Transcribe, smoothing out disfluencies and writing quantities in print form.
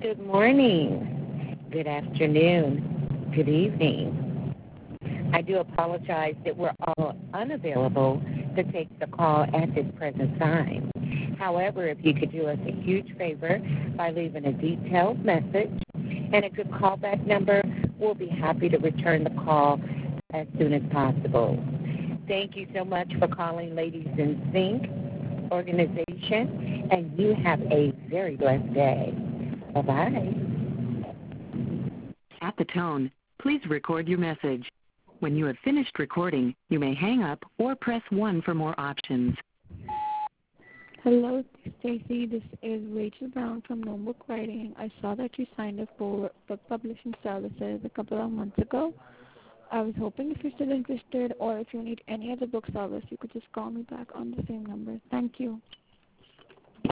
Good morning, good afternoon, good evening. I do apologize that we're all unavailable to take the call at this present time. However, if you could do us a huge favor by leaving a detailed message and a good callback number, we'll be happy to return the call as soon as possible. Thank you so much for calling Ladies in Sync organization, and you have a very blessed day. Bye-bye. At the tone, please record your message. When you have finished recording, you may hang up or press 1 for more options. Hello, Stacy. This is Rachel Brown from No Book Writing. I saw that you signed up for book publishing services a couple of months ago. I was hoping if you're still interested or if you need any other book service, you could just call me back on the same number. Thank you.